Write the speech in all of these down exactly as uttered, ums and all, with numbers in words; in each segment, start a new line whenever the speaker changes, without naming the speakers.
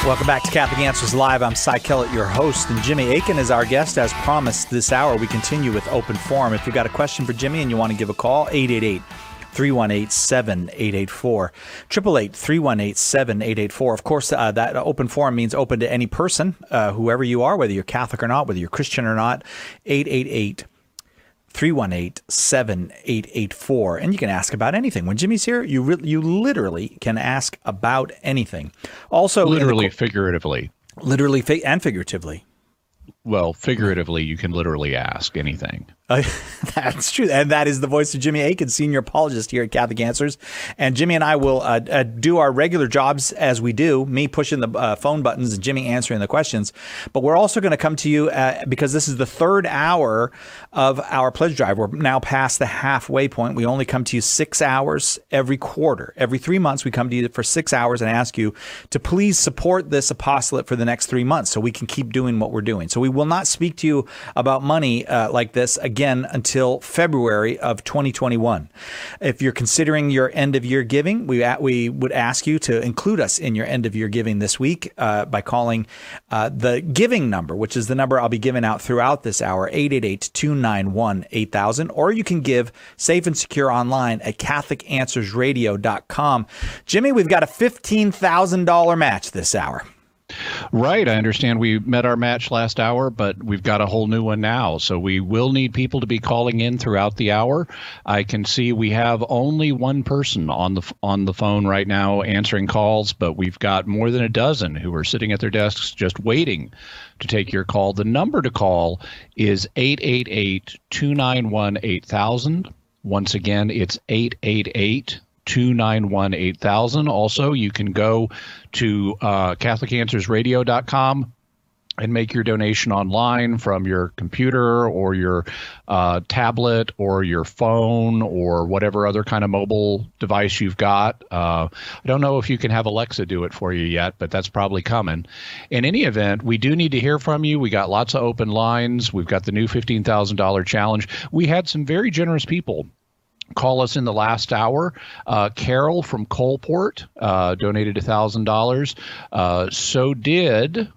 Welcome back to Catholic Answers Live. I'm Cy Kellett, your host, and Jimmy Akin is our guest. As promised, this hour we continue with Open Forum. If you've got a question for Jimmy and you want to give a call, eight eight eight, three one eight, seven eight eight four, eight eight eight, three one eight, seven eight eight four. Of course, uh, that Open Forum means open to any person, uh, whoever you are, whether you're Catholic or not, whether you're Christian or not, eight eight eight, three one eight, seven eight eight four. And you can ask about anything. When Jimmy's here, you re- you literally can ask about anything. Also,
literally,
the,
figuratively.
Literally fi- and figuratively.
Well, figuratively, you can literally ask anything.
Uh, that's true. And that is the voice of Jimmy Akin, senior apologist here at Catholic Answers. And Jimmy and I will uh, uh, do our regular jobs as we do, me pushing the uh, phone buttons and Jimmy answering the questions. But we're also going to come to you uh, because this is the third hour of our pledge drive. We're now past the halfway point. We only come to you six hours every quarter. Every three months, we come to you for six hours and ask you to please support this apostolate for the next three months so we can keep doing what we're doing. So we will not speak to you about money uh, like this again. Again until February of twenty twenty-one. If you're considering your end of year giving, we we would ask you to include us in your end of year giving this week uh, by calling uh, the giving number, which is the number I'll be giving out throughout this hour, eight eight eight, two nine one, eight thousand, or you can give safe and secure online at Catholic Answers Radio dot com. Jimmy, we've got a fifteen thousand dollars match this hour.
Right. I understand we met our match last hour, but we've got a whole new one now. So we will need people to be calling in throughout the hour. I can see we have only one person on the on the phone right now answering calls, but we've got more than a dozen who are sitting at their desks just waiting to take your call. The number to call is eight eight eight, two nine one, eight thousand. Once again, it's eight eight eight, two nine one, eight thousand. Also, you can go to uh, Catholic Answers Radio dot com and make your donation online from your computer or your uh, tablet or your phone or whatever other kind of mobile device you've got. Uh, I don't know if you can have Alexa do it for you yet, but that's probably coming. In any event, we do need to hear from you. We got lots of open lines. We've got the new fifteen thousand dollars challenge. We had some very generous people call us in the last hour. Uh, Carol from Coalport uh, donated one thousand dollars. Uh, so did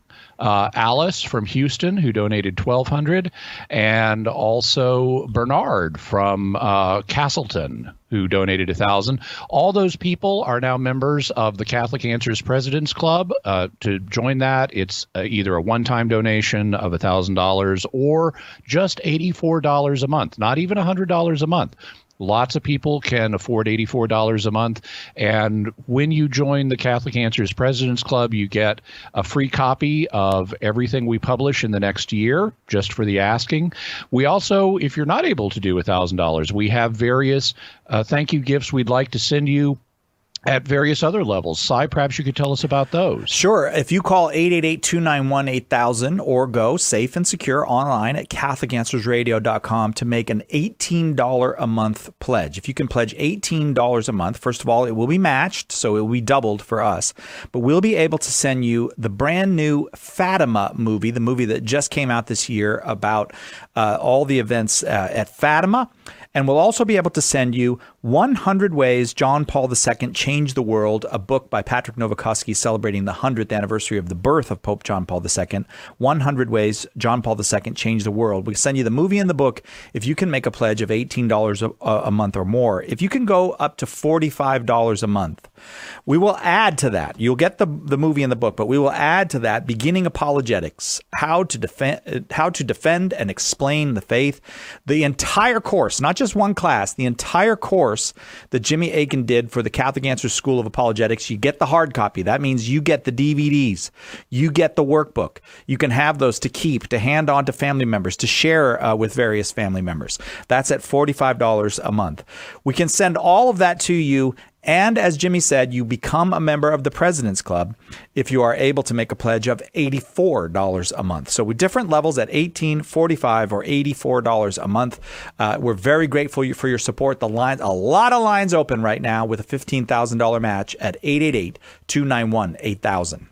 uh, Alice from Houston, who donated twelve hundred dollars. And also Bernard from uh, Castleton, who donated one thousand dollars. All those people are now members of the Catholic Answers President's Club. Uh, to join that, it's uh, either a one-time donation of one thousand dollars or just eighty-four dollars a month, not even one hundred dollars a month. Lots of people can afford eighty-four dollars a month. And when you join the Catholic Answers President's Club, you get a free copy of everything we publish in the next year, just for the asking. We also, if you're not able to do one thousand dollars, we have various uh, thank you gifts we'd like to send you at various other levels. Cy, perhaps you could tell us about those.
Sure. If you call eight eight eight, two nine one, eight thousand or go safe and secure online at Catholic Answers Radio dot com to make an eighteen dollars a month pledge. If you can pledge eighteen dollars a month, first of all, it will be matched, so it will be doubled for us. But we'll be able to send you the brand new Fatima movie, the movie that just came out this year about uh, all the events uh, at Fatima. And we'll also be able to send you one hundred Ways John Paul the Second Changed the World, a book by Patrick Novokoski celebrating the one hundredth anniversary of the birth of Pope John Paul the Second. one hundred Ways John Paul the Second Changed the World. We send you the movie and the book if you can make a pledge of eighteen dollars a, a month or more. If you can go up to forty-five dollars a month, we will add to that. You'll get the, the movie and the book, but we will add to that Beginning Apologetics, how to defend, how to defend and explain the faith. The entire course, not just one class, the entire course that Jimmy Akin did for the Catholic Answers School of Apologetics. You get the hard copy. That means you get the D V Ds. You get the workbook. You can have those to keep, to hand on to family members, to share uh, with various family members. That's at forty-five dollars a month. We can send all of that to you. And as Jimmy said, you become a member of the President's Club if you are able to make a pledge of eighty-four dollars a month. So with different levels at eighteen dollars, forty-five dollars, or eighty-four dollars a month. Uh, we're very grateful for your support. The lines, a lot of lines open right now with a fifteen thousand dollars match at eight eight eight, two nine one, eight thousand.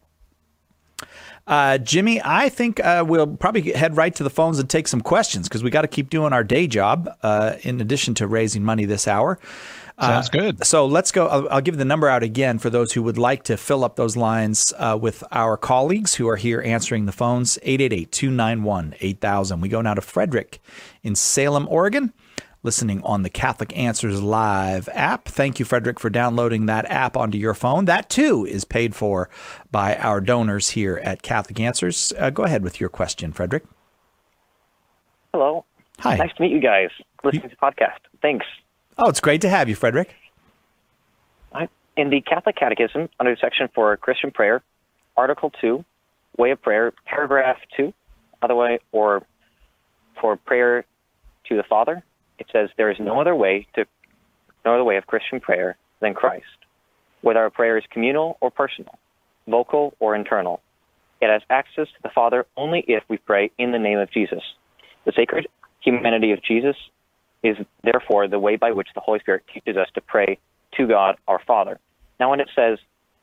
Uh, Jimmy, I think uh, we'll probably head right to the phones and take some questions because we got to keep doing our day job uh, in addition to raising money this hour.
Sounds good.
Uh, so let's go. I'll, I'll give the number out again for those who would like to fill up those lines uh, with our colleagues who are here answering the phones. eight eight eight, two nine one, eight thousand. We go now to Frederick in Salem, Oregon, listening on the Catholic Answers Live app. Thank you, Frederick, for downloading that app onto your phone. That, too, is paid for by our donors here at Catholic Answers. Uh, go ahead with your question, Frederick.
Hello.
Hi.
Nice to meet you guys. Listening to the podcast. Thanks.
Oh, it's great to have you, Frederick.
I, in the Catholic Catechism, under the section for Christian prayer, Article two, Way of Prayer, Paragraph two, other way, or for prayer to the Father, it says there is no other way to, no other way of Christian prayer than Christ, whether our prayer is communal or personal, vocal or internal. It has access to the Father only if we pray in the name of Jesus. The sacred humanity of Jesus is therefore the way by which the Holy Spirit teaches us to pray to God our Father. Now, when it says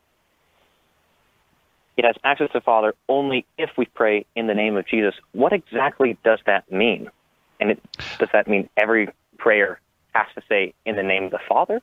it has access to the Father only if we pray in the name of Jesus, what exactly does that mean? And it, does that mean every prayer has to say in the name of the Father?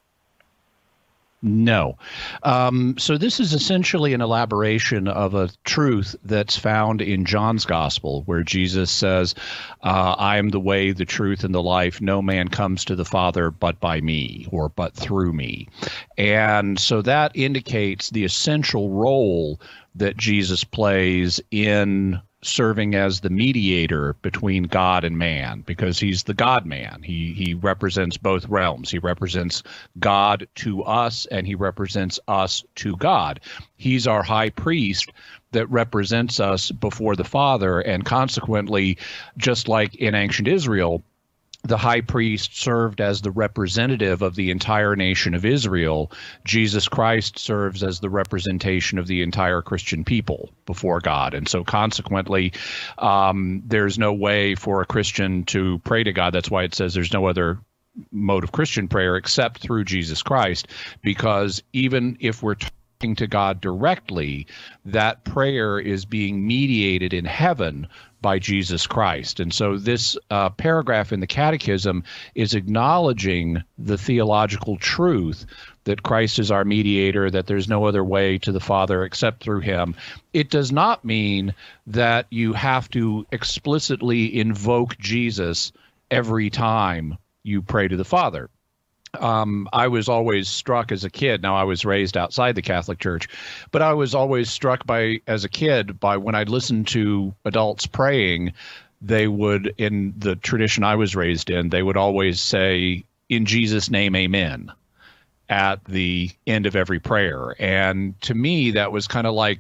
No. Um, so this is essentially an elaboration of a truth that's found in John's Gospel, where Jesus says, uh, I am the way, the truth, and the life. No man comes to the Father but by me, or but through me. And so that indicates the essential role that Jesus plays in serving as the mediator between God and man, because he's the God-man. He he represents both realms. He represents God to us, and he represents us to God. He's our high priest that represents us before the Father, and consequently, just like in ancient Israel, the high priest served as the representative of the entire nation of Israel. Jesus Christ serves as the representation of the entire Christian people before God. And so consequently, um, there's no way for a Christian to pray to God. That's why it says there's no other mode of Christian prayer except through Jesus Christ, because even if we're talking to God directly, that prayer is being mediated in heaven by Jesus Christ. And so this uh, paragraph in the Catechism is acknowledging the theological truth that Christ is our mediator, that there's no other way to the Father except through him. It does not mean that you have to explicitly invoke Jesus every time you pray to the Father. Um, I was always struck as a kid. Now, I was raised outside the Catholic Church, but I was always struck by, as a kid, by when I'd listen to adults praying, they would, in the tradition I was raised in, they would always say, in Jesus' name, amen, at the end of every prayer. And to me, that was kind of like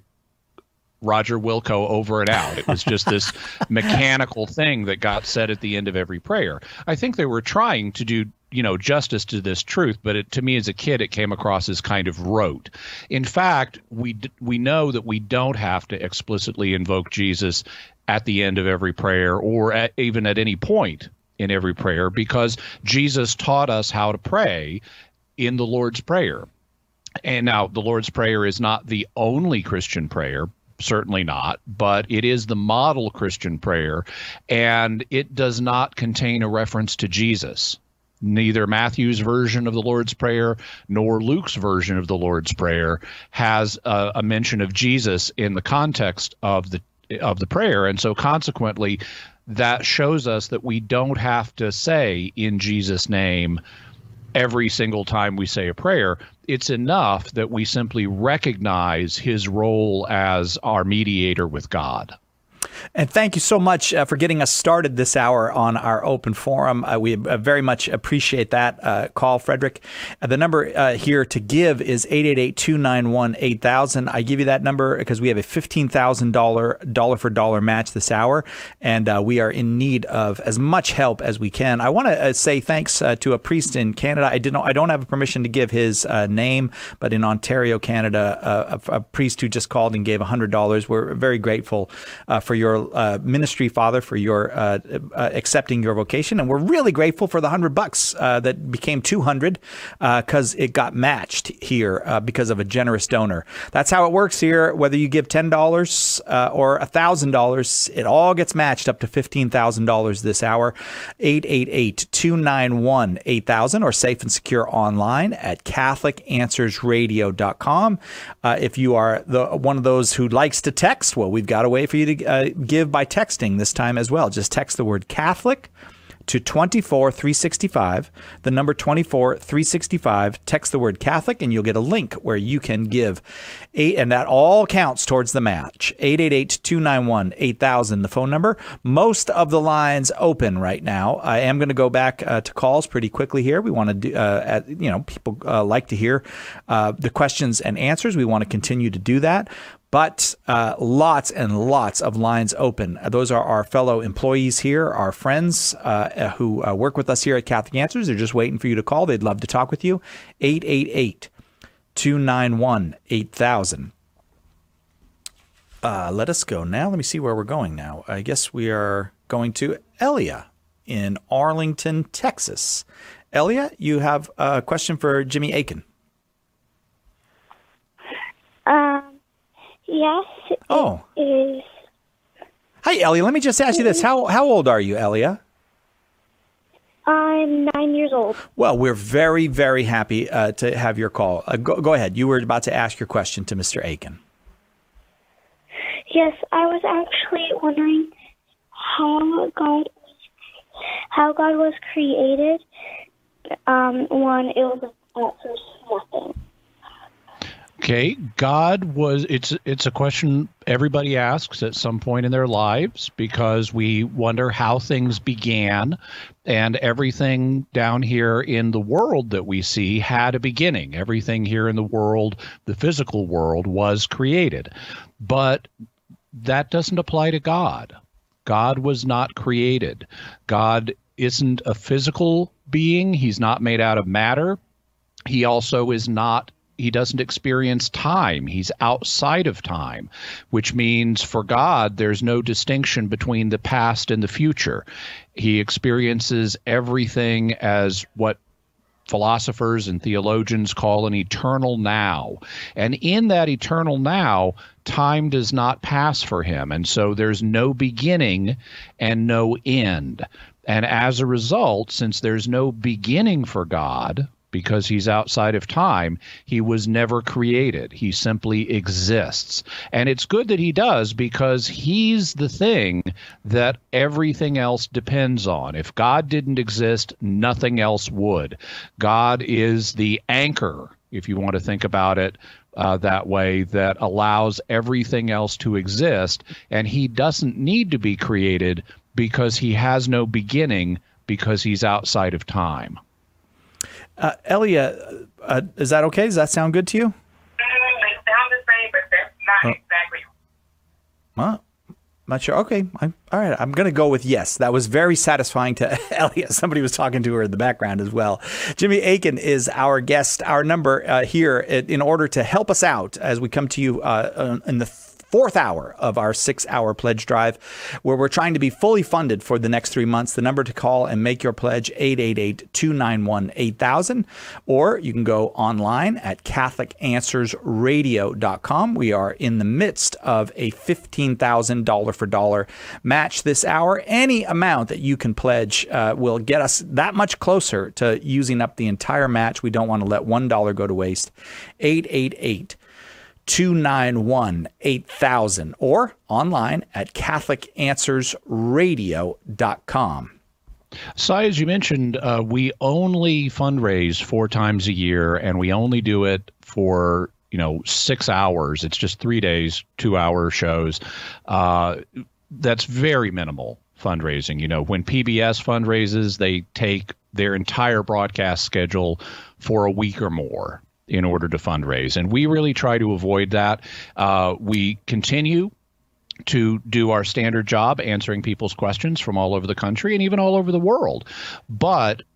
Roger Wilco over and out. It was just this mechanical thing that got said at the end of every prayer. I think they were trying to do, you know, justice to this truth, but it, to me as a kid, it came across as kind of rote. In fact, we we know that we don't have to explicitly invoke Jesus at the end of every prayer, or at, even at any point in every prayer, because Jesus taught us how to pray in the Lord's Prayer. And now the Lord's Prayer is not the only Christian prayer, certainly not, but it is the model Christian prayer, and it does not contain a reference to Jesus. Neither Matthew's version of the Lord's Prayer nor Luke's version of the Lord's Prayer has a, a mention of Jesus in the context of the of the prayer, and so consequently, that shows us that we don't have to say in Jesus' name every single time we say a prayer. It's enough that we simply recognize his role as our mediator with God.
And thank you so much uh, for getting us started this hour on our open forum. Uh, we uh, very much appreciate that uh, call, Frederick. Uh, the number uh, here to give is eight eight eight, two nine one, eight thousand. I give you that number because we have a fifteen thousand dollars dollar for dollar match this hour, and uh, we are in need of as much help as we can. I want to uh, say thanks uh, to a priest in Canada. I didn't. I don't have permission to give his uh, name, but in Ontario, Canada, uh, a, a priest who just called and gave one hundred dollars. We're very grateful uh, for your your uh, ministry, Father, for your uh, uh, accepting your vocation. And we're really grateful for the hundred bucks uh, that became two hundred because uh, it got matched here uh, because of a generous donor. That's how it works here. Whether you give ten dollars uh, or one thousand dollars, it all gets matched up to fifteen thousand dollars this hour. eight eight eight, two nine one, eight thousand or Safe and Secure online at Catholic Answers Radio dot com. Uh, if you are the one of those who likes to text, well, we've got a way for you to uh, give by texting this time as well. Just text the word Catholic to twenty-four three sixty-five, the number twenty-four three sixty-five. Text the word Catholic and you'll get a link where you can give. Eight, and that all counts towards the match. eight eight eight, two nine one, eight thousand, the phone number. Most of the lines open right now. I am going to go back uh, to calls pretty quickly here. We want to do, uh, at, you know, people uh, like to hear uh, the questions and answers. We want to continue to do that. But uh, lots and lots of lines open. Those are our fellow employees here, our friends uh, who uh, work with us here at Catholic Answers. They're just waiting for you to call. They'd love to talk with you. eight eight eight, two nine one, eight thousand. Uh, let us go now. Let me see where we're going now. I guess we are going to Elia in Arlington, Texas. Elia, you have a question for Jimmy Akin.
Um. Yes.
Oh.
It is.
Hi, Elia. Let me just ask you this. How how old are you, Elia?
I'm nine years old.
Well, we're very, very happy uh, to have your call. Uh, go, go ahead. You were about to ask your question to Mister Akin.
Yes, I was actually wondering how God how God was created um, when it was at first nothing.
Okay, God was, it's it's a question everybody asks at some point in their lives because we wonder how things began, and everything down here in the world that we see had a beginning. Everything here in the world, the physical world, was created. But that doesn't apply to God. God was not created. God isn't a physical being. He's not made out of matter. He also is not He doesn't experience time. He's outside of time, which means for God, there's no distinction between the past and the future. He experiences everything as what philosophers and theologians call an eternal now. And in that eternal now, time does not pass for him. And so there's no beginning and no end. And as a result, since there's no beginning for God, because he's outside of time, he was never created. He simply exists. And it's good that he does because he's the thing that everything else depends on. If God didn't exist, nothing else would. God is the anchor, if you want to think about it uh, that way, that allows everything else to exist. And he doesn't need to be created because he has no beginning because he's outside of time.
Uh, Elia, uh, is that okay? Does that sound good to you?
They sound the same, but that's not
oh.
exactly.
Well, not sure. Okay. I'm, all right. I'm going to go with yes. That was very satisfying to Elia. Somebody was talking to her in the background as well. Jimmy Akin is our guest, our number uh, here in order to help us out as we come to you uh, in the fourth hour of our six-hour pledge drive, where we're trying to be fully funded for the next three months. The number to call and make your pledge, eight eight eight, two nine one, eight thousand, or you can go online at Catholic Answers Radio dot com. We are in the midst of a fifteen thousand dollars for dollar match this hour. Any amount that you can pledge uh, will get us that much closer to using up the entire match. We don't want to let one dollar go to waste. eight eight eight, two nine one, eight thousand or online at Catholic Answers Radio dot com.
Sai, as you mentioned, uh, we only fundraise four times a year, and we only do it for, you know, six hours. It's just three days, two-hour shows. Uh, that's very minimal fundraising. You know, when P B S fundraises, they take their entire broadcast schedule for a week or more in order to fundraise. And we really try to avoid that. Uh, we continue to do our standard job answering people's questions from all over the country and even all over the world. But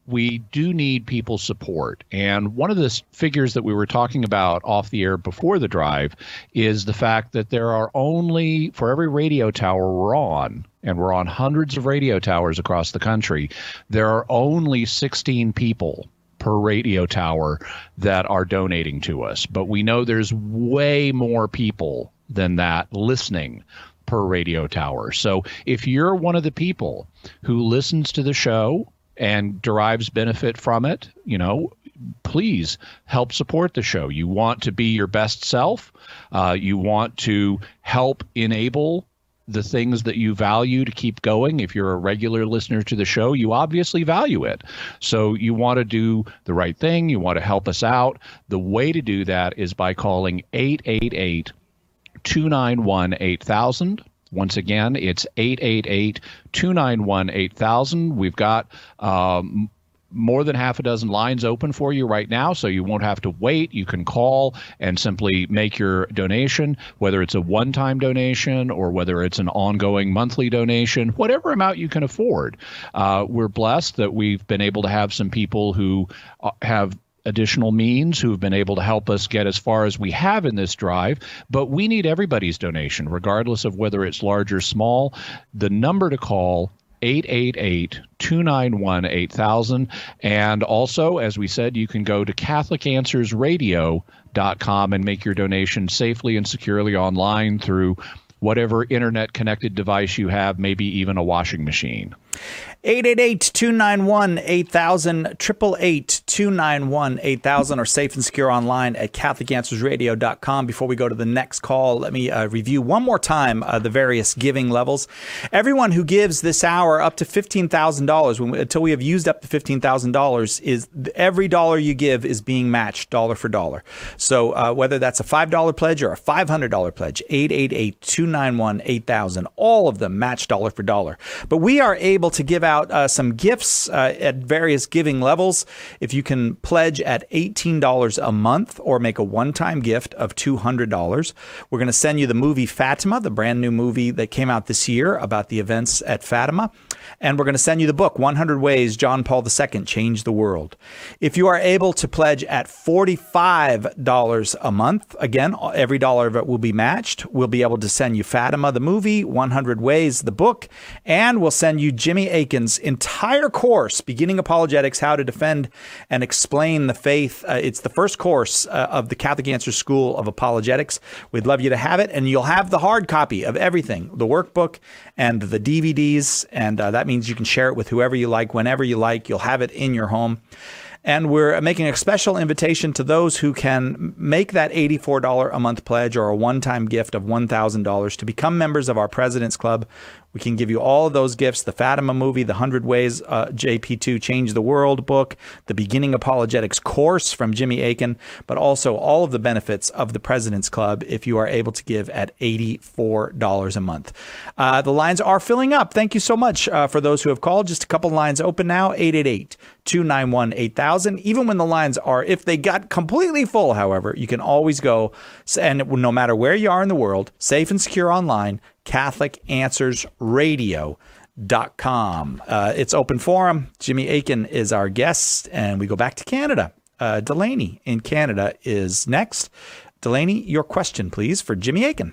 we do need people's support. And one of the s- figures that we were talking about off the air before the drive is the fact that there are only, for every radio tower we're on, and we're on hundreds of radio towers across the country, there are only sixteen people per radio tower that are donating to us. But we know there's way more people than that listening per radio tower. So if you're one of the people who listens to the show and derives benefit from it, you know, please help support the show. You want to be your best self. Uh, you want to help enable the things that you value to keep going. If you're a regular listener to the show, you obviously value it. So you want to do the right thing. You want to help us out. The way to do that is by calling eight eight eight, two nine one, eight thousand. Once again, it's eight eight eight, two nine one, eight thousand. We've got um, more than half a dozen lines open for you right now, so you won't have to wait. You can call and simply make your donation, whether it's a one-time donation or whether it's an ongoing monthly donation, whatever amount you can afford. Uh, we're blessed that we've been able to have some people who uh, have additional means who have been able to help us get as far as we have in this drive, but we need everybody's donation, regardless of whether it's large or small. The number to call, eight eight eight, two nine one, eight thousand. And also, as we said, you can go to Catholic Answers Radio dot com and make your donation safely and securely online through whatever internet-connected device you have, maybe even a washing machine.
eight eight eight, two nine one, eight thousand, eight eight eight, two nine one, eight thousand, or safe and secure online at Catholic Answers Radio dot com. Before we go to the next call, let me uh, review one more time uh, the various giving levels. Everyone who gives this hour up to fifteen thousand dollars, when we, until we have used up to fifteen thousand dollars, is every dollar you give is being matched dollar for dollar. So uh, whether that's a five dollar pledge or a five hundred dollar pledge, eight eight eight, two nine one, eight thousand, all of them match dollar for dollar. But we are able to give out uh, some gifts uh, at various giving levels. If you can pledge at eighteen dollars a month or make a one-time gift of two hundred dollars, we're going to send you the movie Fatima, the brand new movie that came out this year about the events at Fatima. And we're going to send you the book, one hundred Ways John Paul the Second Changed the World. If you are able to pledge at forty-five dollars a month, again, every dollar of it will be matched. We'll be able to send you Fatima, the movie, one hundred Ways, the book, and we'll send you Jimmy Akin's entire course, Beginning Apologetics, How to Defend and Explain the Faith. Uh, it's the first course uh, of the Catholic Answers School of Apologetics. We'd love you to have it, and you'll have the hard copy of everything, the workbook and the D V Ds, and uh, that means you can share it with whoever you like, whenever you like. You'll have it in your home. And we're making a special invitation to those who can make that eighty-four dollars a month pledge or a one-time gift of one thousand dollars to become members of our President's Club. We can give you all of those gifts, the Fatima movie, the one hundred Ways uh, J P two Change the World book, the Beginning Apologetics course from Jimmy Akin, but also all of the benefits of the President's Club if you are able to give at eighty-four dollars a month. Uh, the lines are filling up. Thank you so much uh, for those who have called. Just a couple lines open now, eight eight eight, two nine one, eight thousand. Even when the lines are, if they got completely full, however, you can always go, and no matter where you are in the world, safe and secure online, Catholic Answers Radio dot com. Uh, it's open forum. Jimmy Akin is our guest, and we go back to Canada. Uh, Delaney in Canada is next. Delaney, your question, please, for Jimmy Akin.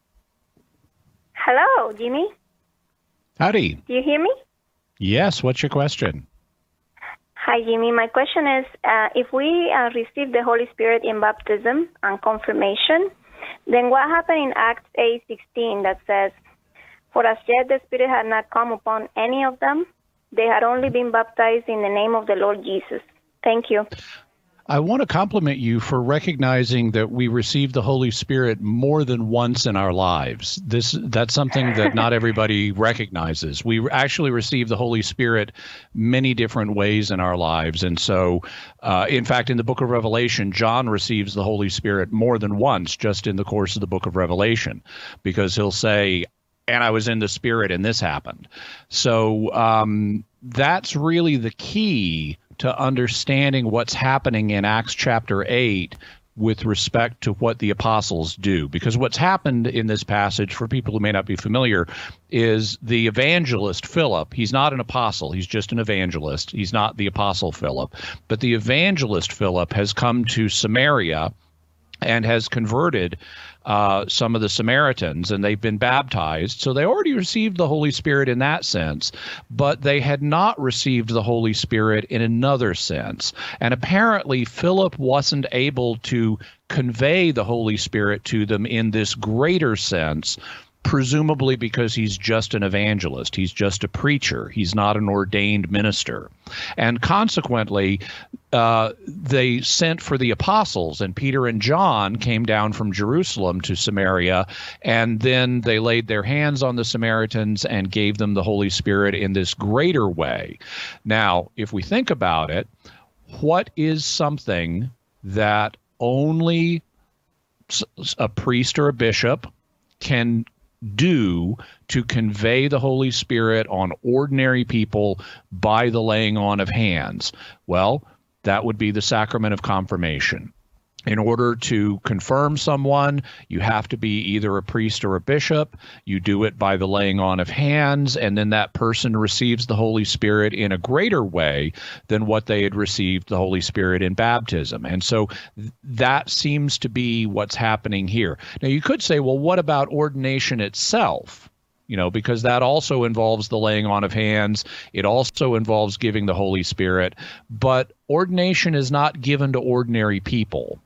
Hello, Jimmy.
Howdy.
Do you hear me?
Yes, what's your question?
Hi, Jimmy. My question is, uh, if we uh, receive the Holy Spirit in baptism and confirmation, then what happened in Acts eight sixteen that says, "For as yet the Spirit had not come upon any of them, they had only been baptized in the name of the Lord Jesus." Thank you.
I want to compliment you for recognizing that we receive the Holy Spirit more than once in our lives. This that's something that not everybody recognizes. We actually receive the Holy Spirit many different ways in our lives. And so, uh, in fact, in the book of Revelation, John receives the Holy Spirit more than once just in the course of the book of Revelation, because he'll say, "And I was in the Spirit and this happened." So um, that's really the key to understanding what's happening in Acts chapter eight with respect to what the apostles do. Because what's happened in this passage, for people who may not be familiar, is the evangelist Philip, he's not an apostle, he's just an evangelist. He's not the apostle Philip. But the evangelist Philip has come to Samaria and has converted uh, some of the Samaritans, and they've been baptized. So they already received the Holy Spirit in that sense, but they had not received the Holy Spirit in another sense. And apparently Philip wasn't able to convey the Holy Spirit to them in this greater sense, presumably because he's just an evangelist. He's just a preacher. He's not an ordained minister. And consequently, uh, they sent for the apostles, and Peter and John came down from Jerusalem to Samaria, and then they laid their hands on the Samaritans and gave them the Holy Spirit in this greater way. Now, if we think about it, what is something that only a priest or a bishop can do to convey the Holy Spirit on ordinary people by the laying on of hands? Well, that would be the sacrament of confirmation. In order to confirm someone, you have to be either a priest or a bishop. You do it by the laying on of hands, and then that person receives the Holy Spirit in a greater way than what they had received the Holy Spirit in baptism. And so th- that seems to be what's happening here. Now, you could say, well, what about ordination itself? You know, because that also involves the laying on of hands. It also involves giving the Holy Spirit. But ordination is not given to ordinary people.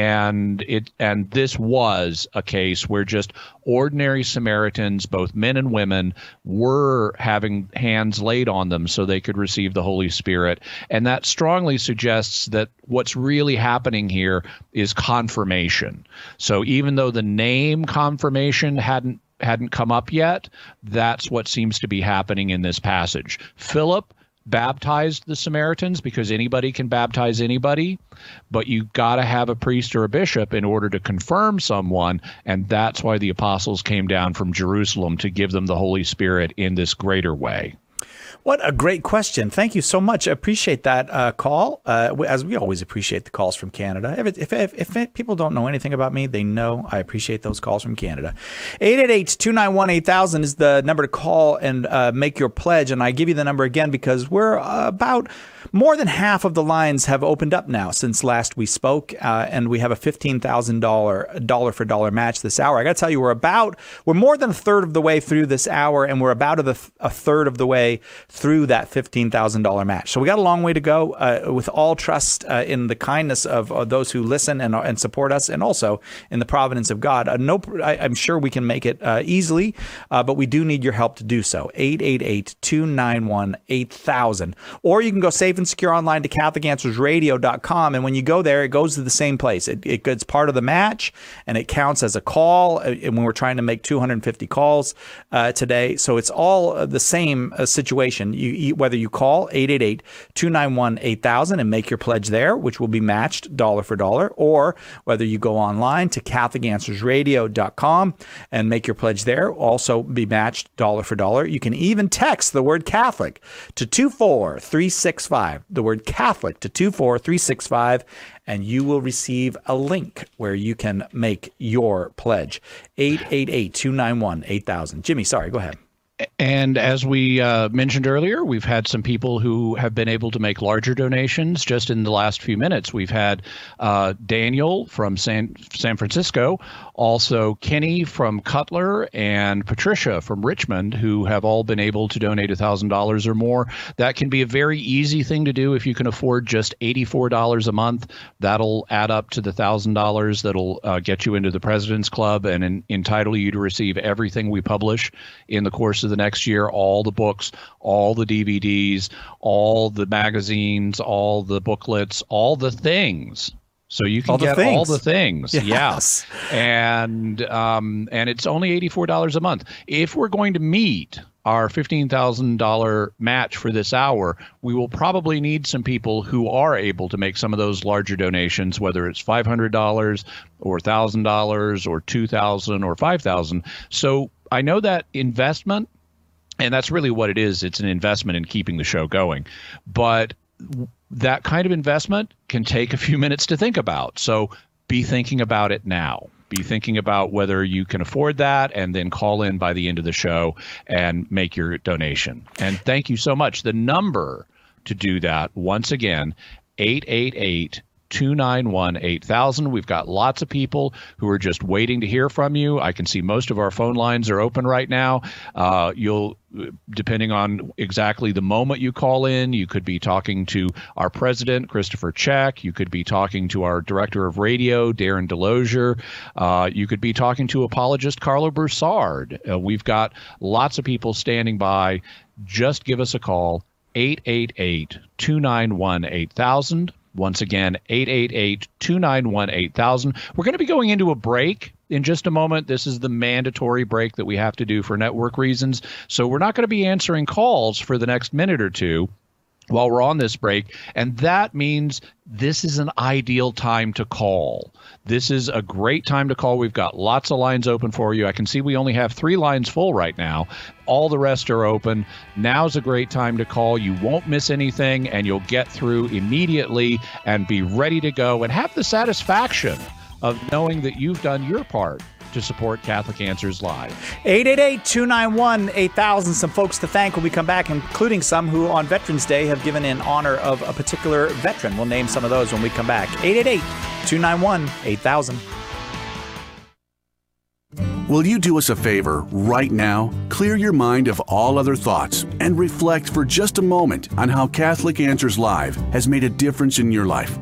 And it and this was a case where just ordinary Samaritans, both men and women, were having hands laid on them so they could receive the Holy Spirit. And that strongly suggests that what's really happening here is confirmation. So even though the name confirmation hadn't hadn't come up yet, that's what seems to be happening in this passage. Philip baptized the Samaritans because anybody can baptize anybody, but you got to have a priest or a bishop in order to confirm someone, and that's why the apostles came down from Jerusalem to give them the Holy Spirit in this greater way.
What a great question. Thank you so much. I appreciate that uh, call, uh, as we always appreciate the calls from Canada. If, if, if, if people don't know anything about me, they know I appreciate those calls from Canada. eight eight eight, two nine one, eight thousand is the number to call and uh, make your pledge. And I give you the number again because we're uh, about more than half of the lines have opened up now since last we spoke, uh, and we have a fifteen thousand dollars dollar for dollar match this hour. I got to tell you, we're about, we're more than a third of the way through this hour, and we're about a, a third of the way through that fifteen thousand dollars match. So we got a long way to go, uh, with all trust uh, in the kindness of uh, those who listen and, and support us, and also in the providence of God. Uh, no, I, I'm sure we can make it uh, easily, uh, but we do need your help to do so. eight eight eight, two nine one, eight thousand. Or you can go safe and secure online to Catholic Answers Radio dot com, and when you go there, it goes to the same place. It, it, it's part of the match, and it counts as a call, and when we're trying to make two hundred fifty calls uh, today. So it's all the same uh, situation. You, whether you call eight eight eight, two nine one, eight thousand and make your pledge there, which will be matched dollar for dollar, or whether you go online to Catholic Answers Radio dot com and make your pledge there, also be matched dollar for dollar. You can even text the word Catholic to two four three six five, the word Catholic to two four three six five, and you will receive a link where you can make your pledge. eight eight eight, two nine one, eight thousand. Jimmy, sorry, go ahead.
And as we uh, mentioned earlier, we've had some people who have been able to make larger donations. Just in the last few minutes, we've had uh, Daniel from San, San Francisco, also Kenny from Cutler, and Patricia from Richmond, who have all been able to donate one thousand dollars or more. That can be a very easy thing to do if you can afford just eighty-four dollars a month. That'll add up to the one thousand dollars that'll uh, get you into the President's Club and en- entitle you to receive everything we publish in the course of the next year, all the books, all the D V Ds, all the magazines, all the booklets, all the things. So you can all get all the things.
Yes.
Yeah. And um, and it's only eighty-four dollars a month. If we're going to meet our fifteen thousand dollars match for this hour, we will probably need some people who are able to make some of those larger donations, whether it's five hundred dollars or one thousand dollars or two thousand dollars or five thousand dollars. So I know that investment, and that's really what it is. It's an investment in keeping the show going. But that kind of investment can take a few minutes to think about. So be thinking about it now. Be thinking about whether you can afford that, and then call in by the end of the show and make your donation. And thank you so much. The number to do that, once again, eight eight eight, two nine one, eight thousand. We've got lots of people who are just waiting to hear from you. I can see most of our phone lines are open right now. Uh, you'll, depending on exactly the moment you call in, you could be talking to our president, Christopher Check. You could be talking to our director of radio, Darren Delosier. Uh, you could be talking to apologist Carlo Broussard. Uh, we've got lots of people standing by. Just give us a call, eight eight eight, two nine one, eight thousand. Once again, eight eight eight, two nine one, eight thousand. We're going to be going into a break in just a moment. This is the mandatory break that we have to do for network reasons. So we're not going to be answering calls for the next minute or two while we're on this break. And that means this is an ideal time to call. This is a great time to call. We've got lots of lines open for you. I can see we only have three lines full right now. All the rest are open. Now's a great time to call. You won't miss anything, and you'll get through immediately and be ready to go and have the satisfaction of knowing that you've done your part to support Catholic Answers Live.
eight eight eight, two nine one, eight thousand. Some folks to thank when we come back, including some who on Veterans Day have given in honor of a particular veteran. We'll name some of those when we come back. eight eight eight, two nine one, eight thousand.
Will you do us a favor right now? Clear your mind of all other thoughts and reflect for just a moment on how Catholic Answers Live has made a difference in your life.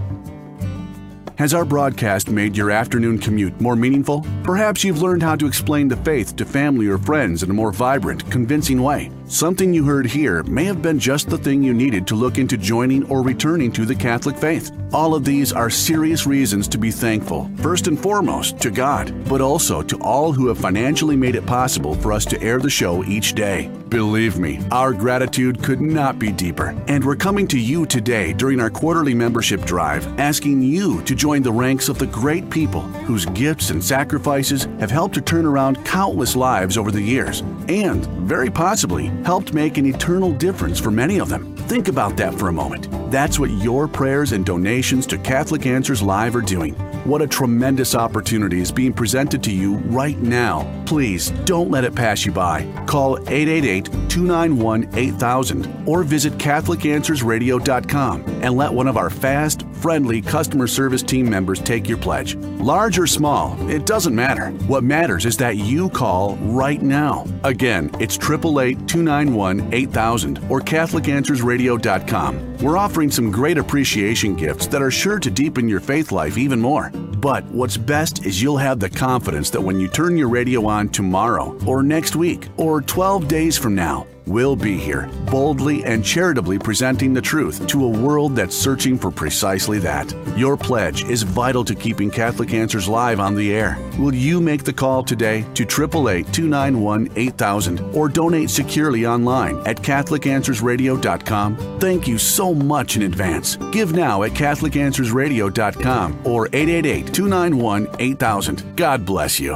Has our broadcast made your afternoon commute more meaningful? Perhaps you've learned how to explain the faith to family or friends in a more vibrant, convincing way. Something you heard here may have been just the thing you needed to look into joining or returning to the Catholic faith. All of these are serious reasons to be thankful, first and foremost to God, but also to all who have financially made it possible for us to air the show each day. Believe me, our gratitude could not be deeper. And we're coming to you today during our quarterly membership drive, asking you to join the ranks of the great people whose gifts and sacrifices have helped to turn around countless lives over the years, and very possibly helped make an eternal difference for many of them. Think about that for a moment. That's what your prayers and donations to Catholic Answers Live are doing. What a tremendous opportunity is being presented to you right now. Please don't let it pass you by. Call eight eight eight, two nine one, eight thousand or visit Catholic Answers Radio dot com and let one of our fast, friendly customer service team members take your pledge. Large or small, it doesn't matter. What matters is that you call right now. Again, it's eight eight eight, two nine one, eight thousand or Catholic Answers Radio dot com. We're offering some great appreciation gifts that are sure to deepen your faith life even more. But what's best is you'll have the confidence that when you turn your radio on tomorrow or next week or twelve days from now, we'll be here, boldly and charitably presenting the truth to a world that's searching for precisely that. Your pledge is vital to keeping Catholic Answers Live on the air. Will you make the call today to eight eight eight, two nine one, eight thousand or donate securely online at Catholic Answers Radio dot com? Thank you so much in advance. Give now at Catholic Answers Radio dot com or eight eight eight, two nine one, eight thousand. God bless you.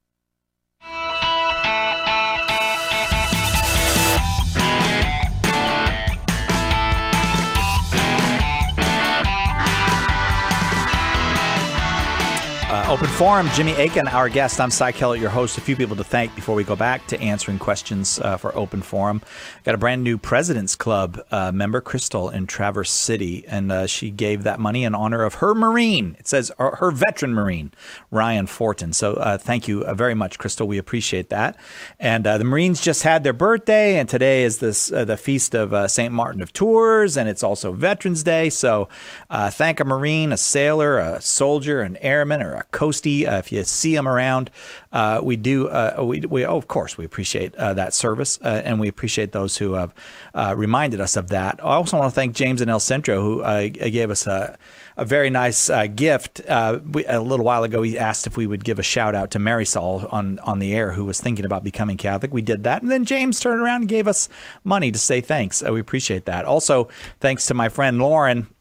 Uh, Open Forum, Jimmy Akin, our guest. I'm Cy Kellett, your host. A few people to thank before we go back to answering questions uh, for Open Forum. Got a brand new President's Club uh, member, Crystal, in Traverse City, and uh, she gave that money in honor of her Marine. It says her, her veteran Marine, Ryan Fortin. So uh, thank you uh, very much, Crystal. We appreciate that. And uh, the Marines just had their birthday, and today is this uh, the feast of uh, Saint Martin of Tours, and it's also Veterans Day. So uh, thank a Marine, a sailor, a soldier, an airman, or a coastie. Uh, if you see them around, uh, we do. Uh, we, we oh, of course, we appreciate uh, that service, uh, and we appreciate those who have uh, reminded us of that. I also want to thank James in El Centro, who uh, gave us a, a very nice uh, gift. Uh, we, a little while ago, he asked if we would give a shout out to Marisol on on the air, who was thinking about becoming Catholic. We did that, and then James turned around and gave us money to say thanks. Uh, we appreciate that. Also, thanks to my friend Lauren.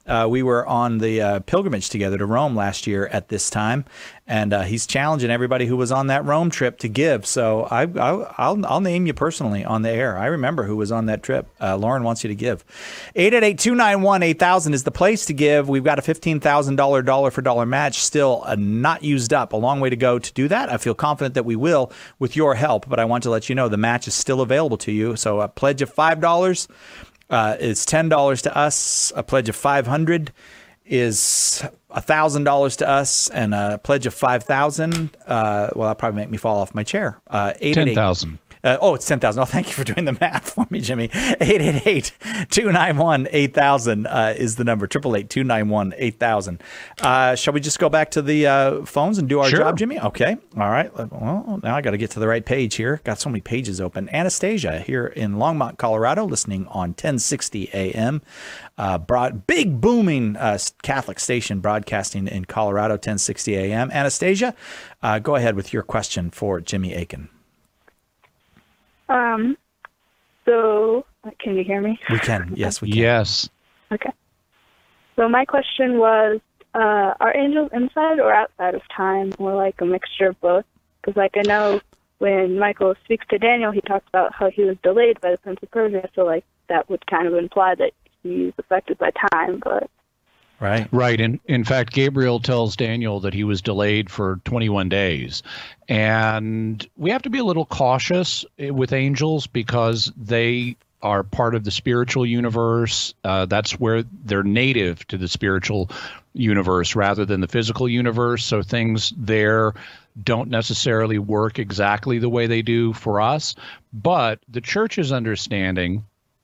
Uh, we were on the uh, pilgrimage together to Rome last year at this time, and uh, he's challenging everybody who was on that Rome trip to give. So I, I, I'll, I'll name you personally on the air. I remember who was on that trip. Uh, Lauren wants you to give. eight eight eight, two nine one, eight thousand is the place to give. We've got a fifteen thousand dollars dollar for dollar match still uh, not used up. A long way to go to do that. I feel confident that we will with your help, but I want to let you know the match is still available to you. So a pledge of five dollars uh, is ten dollars to us. A pledge of five hundred dollars is one thousand dollars to us, and a pledge of five thousand dollars, uh, well, that'll probably make me fall off my chair. Uh,
ten thousand.
Uh, oh, it's ten thousand. Oh, thank you for doing the math for me, Jimmy. eight eight eight, two nine one, eight thousand uh, is the number. eight eight eight, two nine one, eight thousand. Uh, shall we just go back to the uh, phones and do our
Sure.
job, Jimmy? Okay. All right. Well, now I got to get to the right page here. Got so many pages open. Anastasia here in Longmont, Colorado, listening on ten sixty A M. Uh, broad, big booming uh, Catholic station broadcasting in Colorado, ten sixty A M. Anastasia, uh, go ahead with your question for Jimmy Akin.
Um, so, can you hear me?
We can. Yes, we can.
Yes.
Okay. So my question was, uh, are angels inside or outside of time, or like a mixture of both? Because, like, I know when Michael speaks to Daniel, he talks about how he was delayed by the Prince of Persia, so, like, that would kind of imply that he's affected by time, but...
Right.
Right. In, in fact, Gabriel tells Daniel that he was delayed for twenty-one days. And we have to be a little cautious with angels because they are part of the spiritual universe. Uh, that's where they're native to the spiritual universe rather than the physical universe. So things there don't necessarily work exactly the way they do for us. But the church's understanding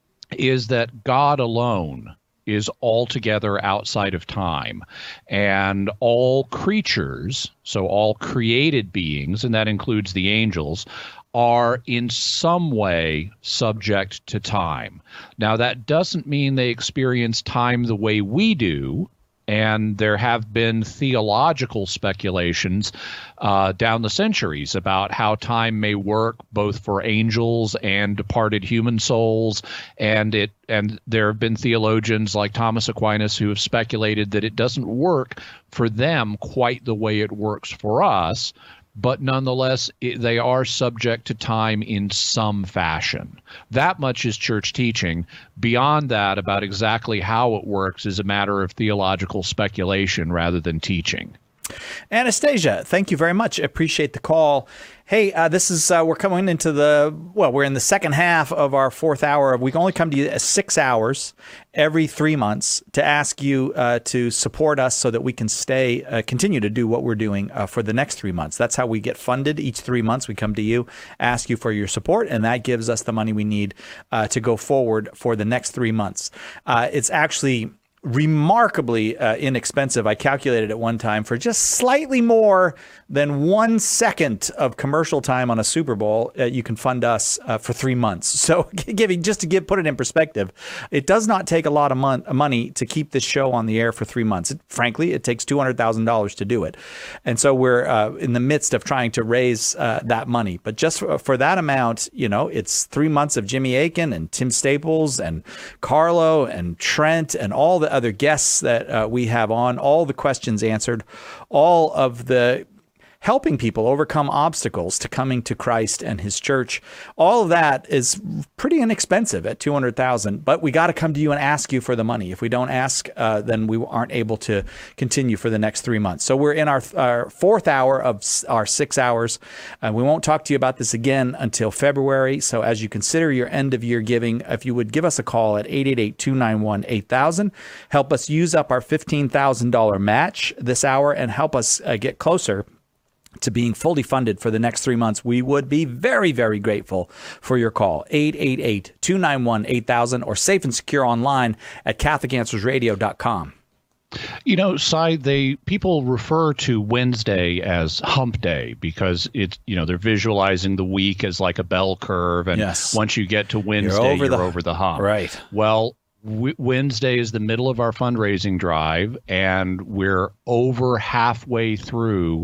is that God alone is altogether outside of time, and all creatures, so all created beings, and that includes the angels, are in some way subject to time. Now, that doesn't mean they experience time the way we do, and there have been theological speculations uh, down the centuries about how time may work both for angels and departed human souls. And it and there have been theologians like Thomas Aquinas who have speculated that it doesn't work for them quite the way it works for us. But nonetheless, it, they are subject to time in some fashion. That much is church teaching. Beyond that, about exactly how it works is a matter of theological speculation rather than teaching.
Anastasia, thank you very much. Appreciate the call. Hey, uh, this is, uh, we're coming into the, well, we're in the second half of our fourth hour. We can only come to you six hours every three months to ask you uh, to support us so that we can stay, uh, continue to do what we're doing uh, for the next three months. That's how we get funded. Each three months we come to you, ask you for your support, and that gives us the money we need uh, to go forward for the next three months. Uh, it's actually remarkably uh, inexpensive. I calculated at one time for just slightly more than one second of commercial time on a Super Bowl, uh, you can fund us uh, for three months. So giving, just to give, put it in perspective, it does not take a lot of mon- money to keep this show on the air for three months. It, frankly, it takes two hundred thousand dollars to do it. And so we're uh, in the midst of trying to raise uh, that money. But just for, for that amount, you know, it's three months of Jimmy Akin and Tim Staples and Carlo and Trent and all the other guests that uh, we have on, all the questions answered, all of the helping people overcome obstacles to coming to Christ and his church. All of that is pretty inexpensive at two hundred thousand dollars, but we got to come to you and ask you for the money. If we don't ask, uh, then we aren't able to continue for the next three months. So we're in our, our fourth hour of our six hours. Uh, we won't talk to you about this again until February. So as you consider your end of year giving, if you would give us a call at eight eight eight, two nine one, eight thousand, help us use up our fifteen thousand dollars match this hour and help us uh, get closer to being fully funded for the next three months, we would be very, very grateful for your call. eight eight eight, two nine one, eight thousand or safe and secure online at Catholic Answers Radio dot com.
You know, Cy, they people refer to Wednesday as hump day because it's, you know, they're visualizing the week as like a bell curve. And yes. Once you get to Wednesday, you're over, you're the, over the hump.
Right.
Well, w- Wednesday is the middle of our fundraising drive, and we're over halfway through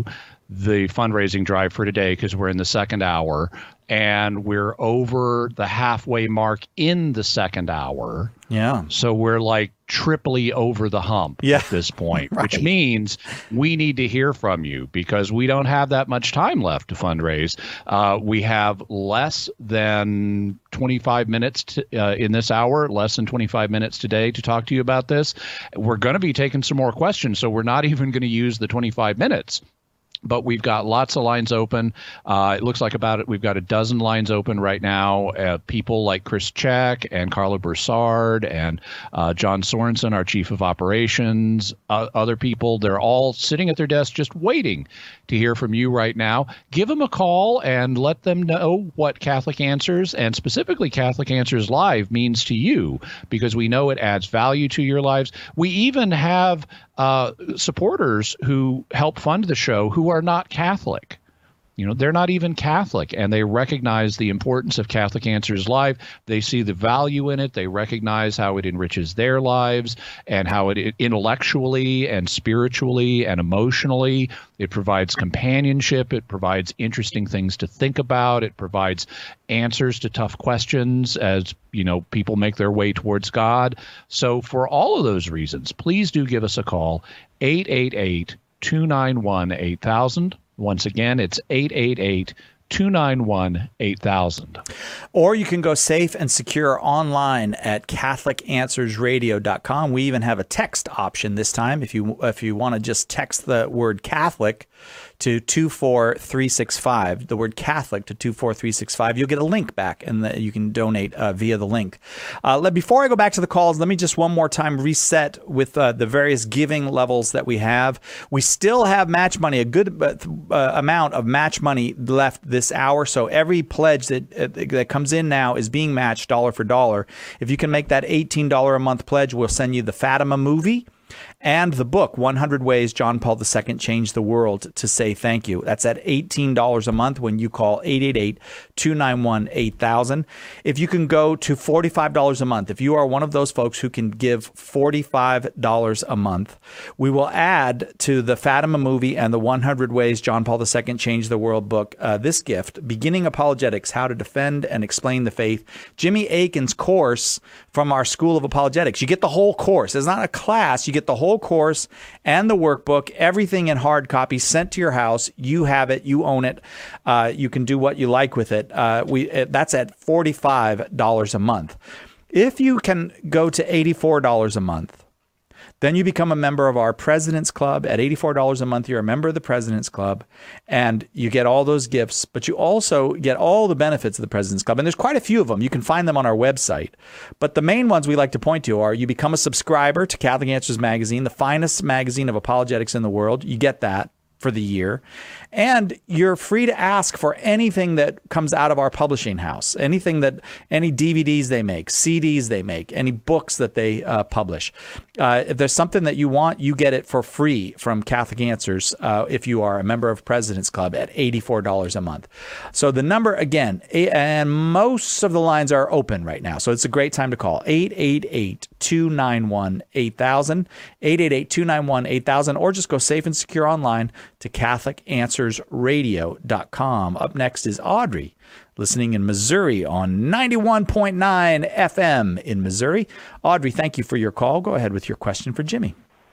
the fundraising drive for today because we're in the second hour and we're over the halfway mark in the second hour.
Yeah.
So we're like triply over the hump
yeah.
at this point,
right.
which means we need to hear from you because we don't have that much time left to fundraise. Uh, we have less than twenty-five minutes to, uh, in this hour, less than twenty-five minutes today to talk to you about this. We're going to be taking some more questions, so we're not even going to use the twenty-five minutes. But we've got lots of lines open. Uh, it looks like about it. We've got a dozen lines open right now. Uh, people like Chris Check and Carla Broussard and uh, John Sorensen, our chief of operations, uh, other people. They're all sitting at their desks just waiting to hear from you right now. Give them a call and let them know what Catholic Answers and specifically Catholic Answers Live means to you, because we know it adds value to your lives. We even have uh, supporters who help fund the show who are not Catholic. You know, they're not even Catholic, and they recognize the importance of Catholic Answers Live. They see the value in it. They recognize how it enriches their lives and how it intellectually and spiritually and emotionally, it provides companionship. It provides interesting things to think about. It provides answers to tough questions as, you know, people make their way towards God. So for all of those reasons, please do give us a call, eight eight eight, two nine one, eight thousand. Once again, it's eight eight eight, two nine one, eight thousand.
Or you can go safe and secure online at Catholic Answers Radio dot com. We even have a text option this time. If you if you want to just text the word Catholic to two four three six five, the word Catholic to two four three six five, you'll get a link back, and the, you can donate uh, via the link. Uh, let, before I go back to the calls, let me just one more time reset with uh, the various giving levels that we have. We still have match money, a good uh, amount of match money left this hour. So every pledge that uh, that comes in now is being matched dollar for dollar. If you can make that eighteen dollars a month pledge, we'll send you the Fatima movie and the book, one hundred Ways John Paul the Second Changed the World, to say thank you. That's at eighteen dollars a month when you call eight eight eight, two nine one, eight thousand. If you can go to forty-five dollars a month, if you are one of those folks who can give forty-five dollars a month, we will add to the Fatima movie and the one hundred Ways John Paul the Second Changed the World book uh, this gift, Beginning Apologetics, How to Defend and Explain the Faith, Jimmy Akin's course from our School of Apologetics. You get the whole course. It's not a class. You get the whole course and the workbook, everything in hard copy sent to your house. You have it. You own it. Uh, you can do what you like with it. Uh, we uh, that's at forty-five dollars a month. If you can go to eighty-four dollars a month, then you become a member of our President's Club. At eighty-four dollars a month, you're a member of the President's Club, and you get all those gifts, but you also get all the benefits of the President's Club. And there's quite a few of them. You can find them on our website. But the main ones we like to point to are you become a subscriber to Catholic Answers Magazine, the finest magazine of apologetics in the world. You get that for the year. And you're free to ask for anything that comes out of our publishing house, anything that, any D V Ds they make, C Ds they make, any books that they uh, publish. Uh, if there's something that you want, you get it for free from Catholic Answers uh, if you are a member of President's Club at eighty-four dollars a month. So the number, again, and most of the lines are open right now, so it's a great time to call. eight eight eight, two nine one, eight thousand, eight eight eight, two nine one, eight thousand, or just go safe and secure online to Catholic Answers Radio dot com. Up next is Audrey, listening in Missouri on ninety-one point nine F M in Missouri. Audrey, thank you for your call. Go ahead with your question for Jimmy.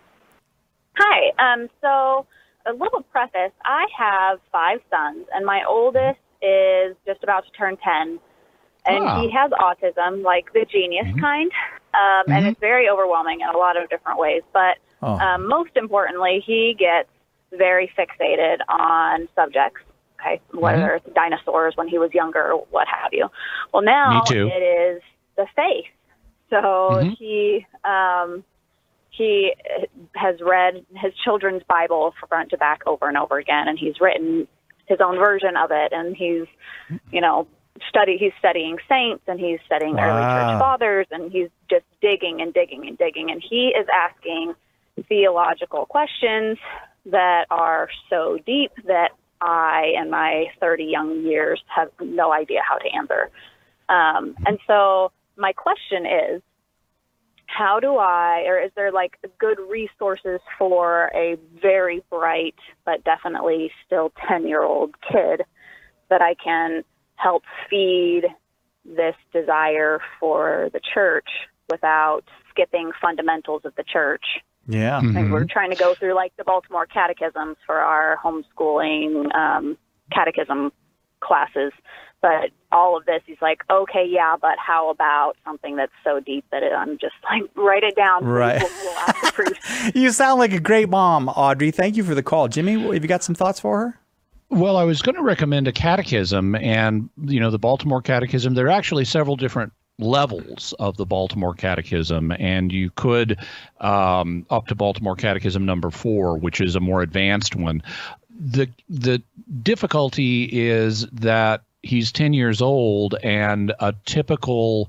Hi. Um, so a little preface. I have five sons, and my oldest is just about to turn ten, and
ah.
he has autism, like the genius mm-hmm. kind, um, mm-hmm. and it's very overwhelming in a lot of different ways. But oh. um, most importantly, he gets very fixated on subjects, okay, whether mm-hmm. it's dinosaurs when he was younger or what have you. Well, now it is the faith. So mm-hmm. he um, he has read his children's Bible front to back over and over again, and he's written his own version of it, and he's, you know, study. He's studying saints, and he's studying wow. early church fathers, and he's just digging and digging and digging, and he is asking theological questions that are so deep that I, in my thirty young years, have no idea how to answer. Um, and so my question is, how do I, or is there like good resources for a very bright but definitely still ten-year-old kid that I can help feed this desire for the church without skipping fundamentals of the church?
Yeah.
And
Mm-hmm.
we're trying to go through like the Baltimore catechisms for our homeschooling um, catechism classes. But all of this, he's like, okay, yeah, but how about something that's so deep that it, I'm just like, write it down.
Right.
We'll, we'll ask the priest.
You sound like a great mom, Audrey. Thank you for the call. Jimmy, have you got some thoughts for her?
Well, I was going to recommend a catechism, and, you know, the Baltimore Catechism, there are actually several different levels of the Baltimore Catechism, and you could, um, up to Baltimore Catechism number four, which is a more advanced one. The, the difficulty is that he's ten years old, and a typical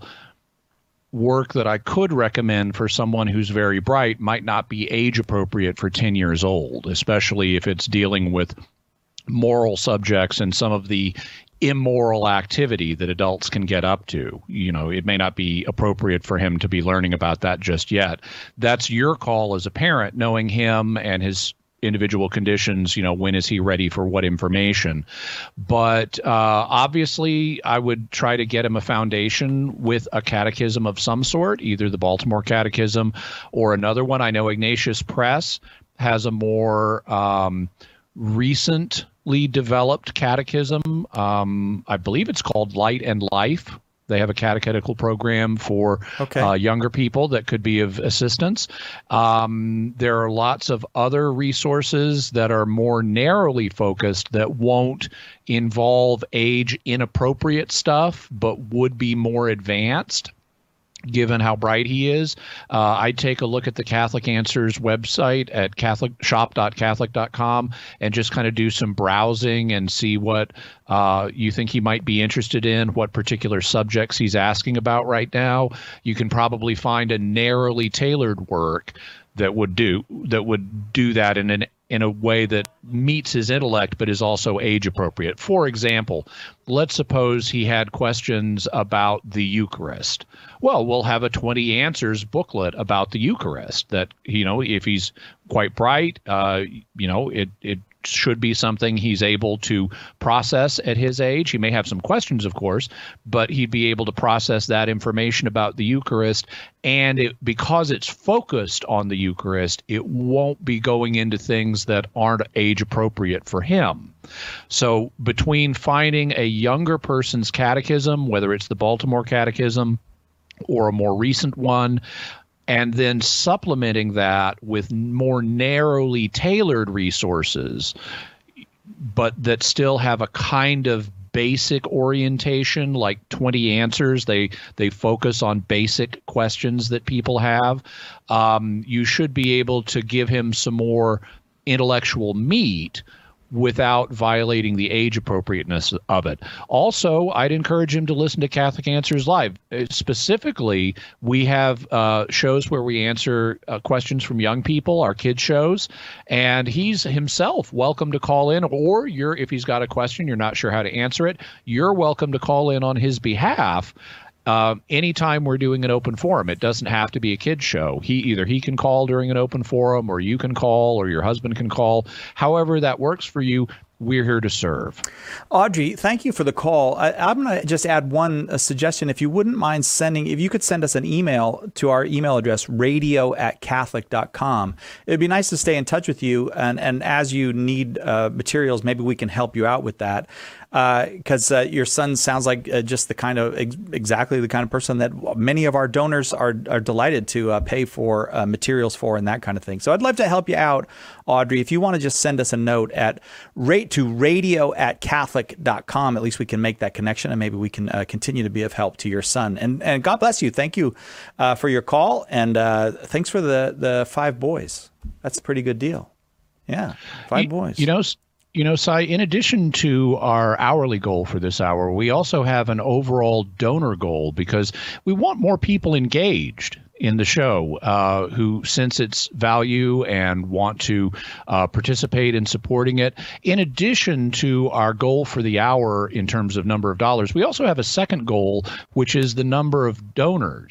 work that I could recommend for someone who's very bright might not be age appropriate for ten years old, especially if it's dealing with moral subjects and some of the immoral activity that adults can get up to. You know, it may not be appropriate for him to be learning about that just yet. That's your call as a parent, knowing him and his individual conditions. You know, when is he ready for what information? But uh, obviously, I would try to get him a foundation with a catechism of some sort, either the Baltimore Catechism or another one. I know Ignatius Press has a more um, recently developed catechism. Um, I believe it's called Light and Life. They have a catechetical program for
Okay.
uh, younger people that could be of assistance. Um, there are lots of other resources that are more narrowly focused that won't involve age inappropriate stuff, but would be more advanced, given how bright he is. Uh, I'd take a look at the Catholic Answers website at catholic shop dot catholic dot com and just kind of do some browsing and see what uh, you think he might be interested in, what particular subjects he's asking about right now. You can probably find a narrowly tailored work that would do that would do that in an in a way that meets his intellect but is also age appropriate. For example, let's suppose he had questions about the Eucharist. Well, we'll have a twenty answers booklet about the Eucharist that, you know, if he's quite bright, uh, you know, it, it should be something he's able to process at his age. He may have some questions, of course, but he'd be able to process that information about the Eucharist. And it, because it's focused on the Eucharist, it won't be going into things that aren't age appropriate for him. So between finding a younger person's catechism, whether it's the Baltimore Catechism or a more recent one, and then supplementing that with more narrowly tailored resources, but that still have a kind of basic orientation, like twenty answers. They they focus on basic questions that people have. Um, you should be able to give him some more intellectual meat without violating the age appropriateness of it. Also, I'd encourage him to listen to Catholic Answers Live. Specifically, we have uh, shows where we answer uh, questions from young people, our kids shows, and he's himself welcome to call in, or you're, if he's got a question, you're not sure how to answer it, you're welcome to call in on his behalf. Uh, anytime we're doing an open forum, it doesn't have to be a kid's show. He either he can call during an open forum, or you can call, or your husband can call. However that works for you, we're here to serve.
Audrey, thank you for the call. I, I'm going to just add one a suggestion. If you wouldn't mind sending, if you could send us an email to our email address, radio at catholic dot com. It'd be nice to stay in touch with you. And, and as you need uh, materials, maybe we can help you out with that. Because uh, uh, your son sounds like uh, just the kind of ex- exactly the kind of person that many of our donors are are delighted to uh, pay for uh, materials for and that kind of thing. So I'd love to help you out, Audrey. If you want to just send us a note at rate to radio at catholic dot com, at least we can make that connection, and maybe we can uh, continue to be of help to your son. And and God bless you. Thank you uh, for your call, and uh, thanks for the the five boys. That's a pretty good deal. Yeah, five
you,
boys.
You know. You know, Cy, in addition to our hourly goal for this hour, we also have an overall donor goal, because we want more people engaged in the show uh, who sense its value and want to uh, participate in supporting it. In addition to our goal for the hour in terms of number of dollars, we also have a second goal, which is the number of donors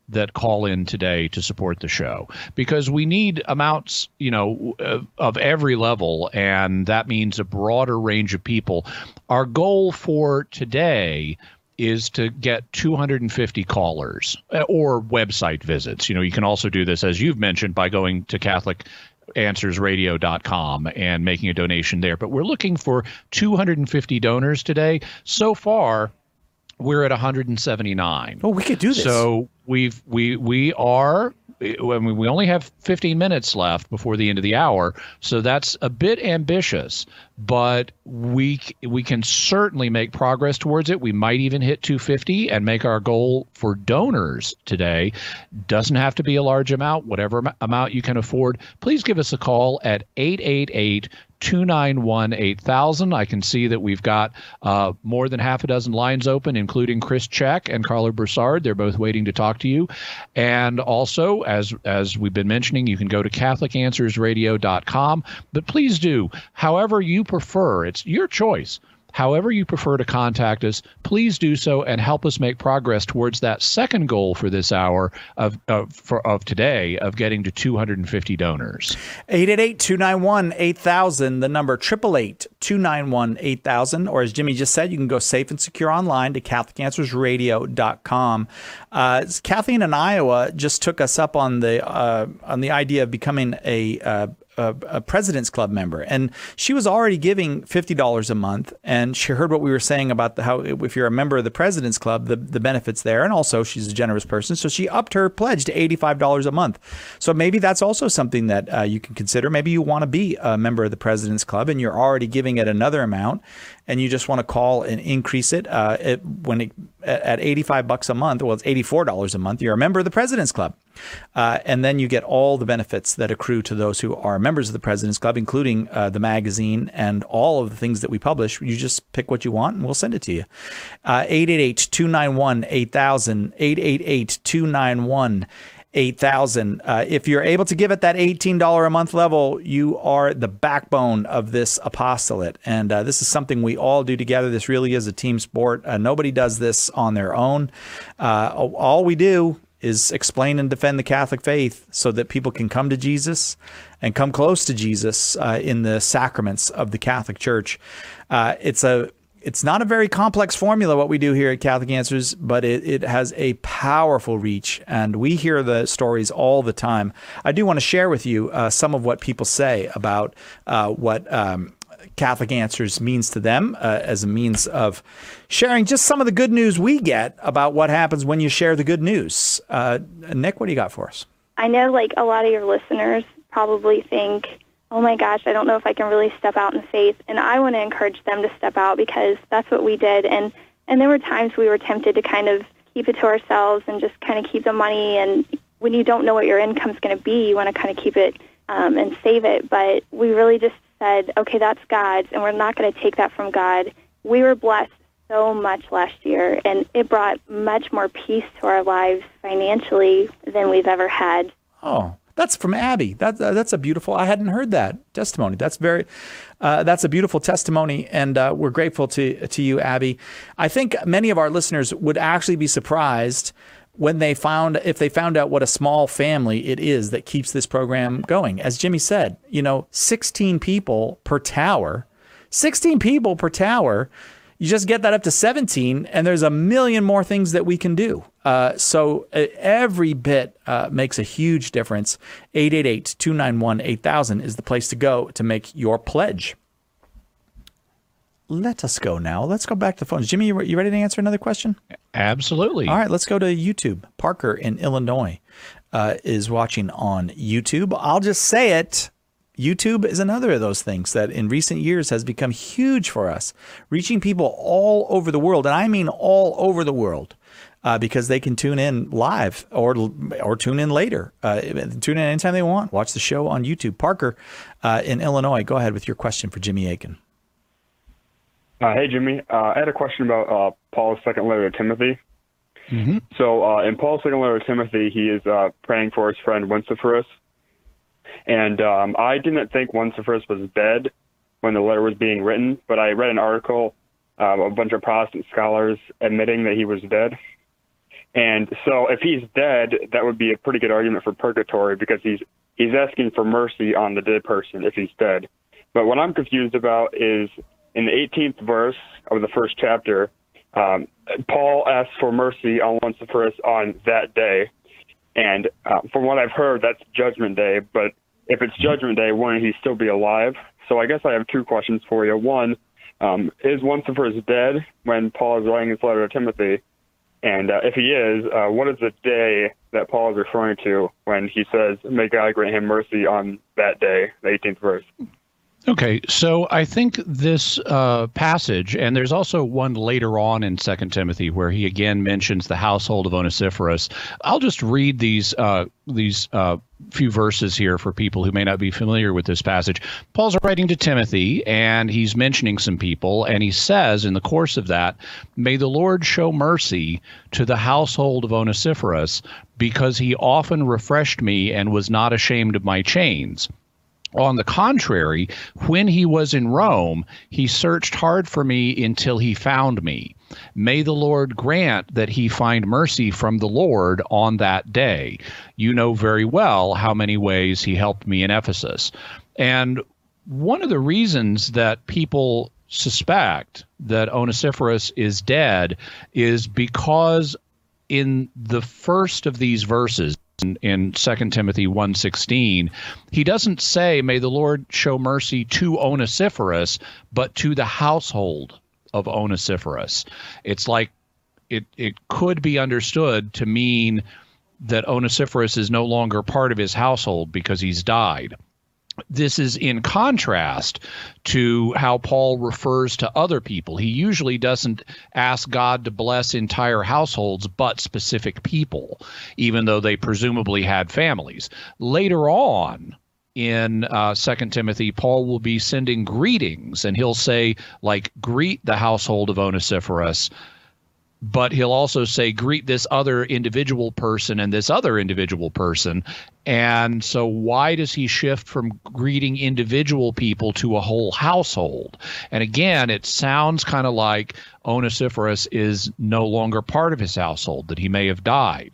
that call in today to support the show, because we need amounts, you know, of, of every level, and that means a broader range of people. Our goal for today is to get two hundred fifty callers or website visits. You know, you can also do this, as you've mentioned, by going to Catholic Answers Radio dot com and making a donation there. But we're looking for two hundred fifty donors today. So far, we're at one hundred seventy-nine.
Oh, we could do this.
So we've we we are. I mean, we only have fifteen minutes left before the end of the hour, so that's a bit ambitious, but we we can certainly make progress towards it. We might even hit two hundred fifty and make our goal for donors today. Doesn't have to be a large amount, whatever amount you can afford. Please give us a call at eight eight eight, two nine one, eight thousand. I can see that we've got uh, more than half a dozen lines open, including Chris Check and Carla Broussard. They're both waiting to talk to you. And also, as as we've been mentioning, you can go to Catholic Answers Radio dot com. But please do, however you prefer. It's your choice. However you prefer to contact us, please do so and help us make progress towards that second goal for this hour of of, for, of today of getting to two hundred fifty donors.
eight eight eight, two nine one, eight thousand, the number eight eight eight, two nine one, eight thousand, or as Jimmy just said, you can go safe and secure online to Catholic Answers Radio dot com. Uh, Kathleen in Iowa just took us up on the uh, on the idea of becoming a uh, A, a President's Club member, and she was already giving fifty dollars a month, and she heard what we were saying about the, how if you're a member of the President's Club, the, the benefits there, and also she's a generous person, so she upped her pledge to eighty-five dollars a month. So maybe that's also something that uh, you can consider. Maybe you want to be a member of the President's Club, and you're already giving it another amount, and you just want to call and increase it, uh, it when it, at eighty-five bucks a month. Well, it's eighty-four dollars a month. You're a member of the President's Club. Uh, and then you get all the benefits that accrue to those who are members of the President's Club, including uh, the magazine and all of the things that we publish. You just pick what you want and we'll send it to you. Uh, eight eight eight, two nine one, eight thousand, eight eight eight, two nine one, eight thousand. Uh, if you're able to give at that eighteen dollars a month level, you are the backbone of this apostolate. And uh, this is something we all do together. This really is a team sport. Uh, nobody does this on their own. Uh, all we do is explain and defend the Catholic faith so that people can come to Jesus and come close to Jesus uh, in the sacraments of the Catholic Church. Uh, it's a it's not a very complex formula what we do here at Catholic Answers, but it, it has a powerful reach, and we hear the stories all the time. I do want to share with you uh, some of what people say about uh, what um, Catholic Answers means to them uh, as a means of sharing just some of the good news we get about what happens when you share the good news. Uh, Nick, what do you got for us?
I know like a lot of your listeners probably think, oh my gosh, I don't know if I can really step out in faith. And I want to encourage them to step out because that's what we did. And, and there were times we were tempted to kind of keep it to ourselves and just kind of keep the money. And when you don't know what your income's going to be, you want to kind of keep it um, and save it. But we really just said, okay, that's God's, and we're not going to take that from God. We were blessed so much last year, and it brought much more peace to our lives financially than we've ever had.
Oh, that's from Abby. That, uh, that's a beautiful, I hadn't heard that testimony. That's very, uh, that's a beautiful testimony, and uh, we're grateful to, to you, Abby. I think many of our listeners would actually be surprised when they found, if they found out what a small family it is that keeps this program going. As Jimmy said, you know, sixteen people per tower, sixteen people per tower, you just get that up to seventeen, and there's a million more things that we can do. Uh, so uh, every bit uh, makes a huge difference. eight eight eight, two nine one, eight thousand is the place to go to make your pledge. Let us go now. Let's go back to the phones. Jimmy, you, you ready to answer another question?
Absolutely.
All right, let's go to YouTube. Parker in Illinois uh, is watching on YouTube. I'll just say it. YouTube is another of those things that in recent years has become huge for us, reaching people all over the world. And I mean all over the world. Uh, because they can tune in live or or tune in later. Uh, tune in anytime they want. Watch the show on YouTube. Parker uh, in Illinois, go ahead with your question for Jimmy Akin.
Uh, hey, Jimmy. Uh, I had a question about uh, Paul's second letter to Timothy.
Mm-hmm.
So uh, in Paul's second letter to Timothy, he is uh, praying for his friend Onesiphorus. And um, I didn't think Onesiphorus was dead when the letter was being written, but I read an article, uh, a bunch of Protestant scholars admitting that he was dead. And so if he's dead, that would be a pretty good argument for purgatory, because he's he's asking for mercy on the dead person if he's dead. But what I'm confused about is in the eighteenth verse of the first chapter, um, Paul asks for mercy on Onesiphorus on that day. And uh, from what I've heard, that's Judgment Day. But if it's Judgment Day, wouldn't he still be alive? So I guess I have two questions for you. One, um, is Onesiphorus dead when Paul is writing his letter to Timothy? And uh, if he is, uh, what is the day that Paul is referring to when he says, may God grant him mercy on that day, the eighteenth verse?
Okay, so I think this uh, passage, and there's also one later on in Second Timothy where he again mentions the household of Onesiphorus. I'll just read these uh, these uh, few verses here for people who may not be familiar with this passage. Paul's writing to Timothy, and he's mentioning some people, and he says in the course of that, may the Lord show mercy to the household of Onesiphorus, because he often refreshed me and was not ashamed of my chains. On the contrary, when he was in Rome, he searched hard for me until he found me. May the Lord grant that he find mercy from the Lord on that day. You know very well how many ways he helped me in Ephesus. And one of the reasons that people suspect that Onesiphorus is dead is because in the first of these verses, In, in Second Timothy one sixteen, he doesn't say, may the Lord show mercy to Onesiphorus, but to the household of Onesiphorus. It's like it, it could be understood to mean that Onesiphorus is no longer part of his household because he's died. This is in contrast to how Paul refers to other people. He usually doesn't ask God to bless entire households, but specific people, even though they presumably had families. Later on in uh, Second Timothy, Paul will be sending greetings, and he'll say, like, greet the household of Onesiphorus, but he'll also say, greet this other individual person and this other individual person. And so why does he shift from greeting individual people to a whole household? And again, it sounds kind of like Onesiphorus is no longer part of his household, that he may have died.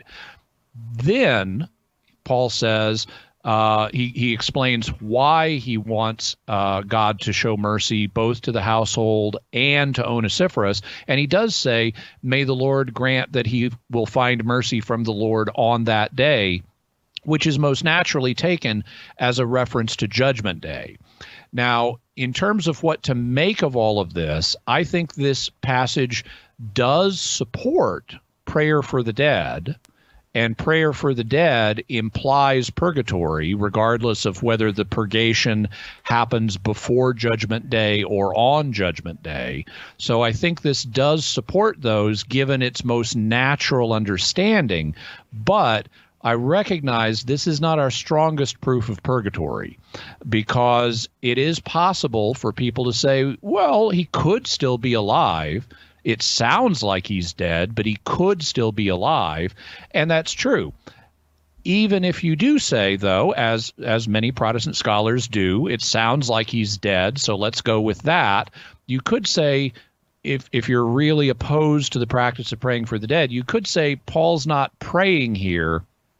Then Paul says, Uh, he, he explains why he wants uh, God to show mercy both to the household and to Onesiphorus. And he does say, may the Lord grant that he will find mercy from the Lord on that day, which is most naturally taken as a reference to Judgment Day. Now, in terms of what to make of all of this, I think this passage does support prayer for the dead. And prayer for the dead implies purgatory, regardless of whether the purgation happens before Judgment Day or on Judgment Day. So I think this does support those, given its most natural understanding. But I recognize this is not our strongest proof of purgatory, because it is possible for people to say, well, he could still be alive. It sounds like he's dead, but he could still be alive, and that's true. Even if you do say, though, as as many Protestant scholars do, it sounds like he's dead, so let's go with that. You could say, if if you're really opposed to the practice of praying for the dead, you could say Paul's not praying here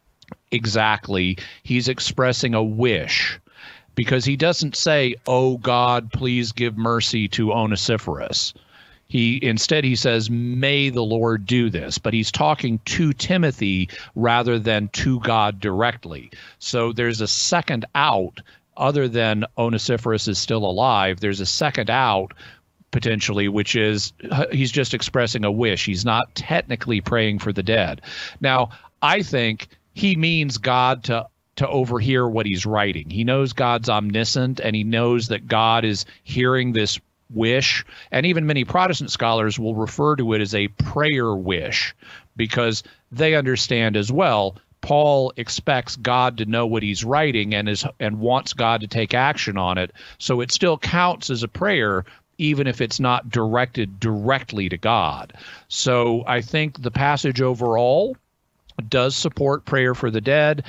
exactly. He's expressing a wish, because he doesn't say, oh, God, please give mercy to Onesiphorus. He instead he says, may the Lord do this, but he's talking to Timothy rather than to God directly. So there's a second out other than Onesiphorus is still alive. There's a second out potentially, which is he's just expressing a wish. He's not technically praying for the dead. Now, I think he means God to to overhear what he's writing. He knows God's omniscient, and he knows that God is hearing this wish, and even many Protestant scholars will refer to it as a prayer wish, because they understand as well Paul expects God to know what he's writing and is and wants God to take action on it, so it still counts as a prayer even if it's not directed directly to God. So I think the passage overall does support prayer for the dead,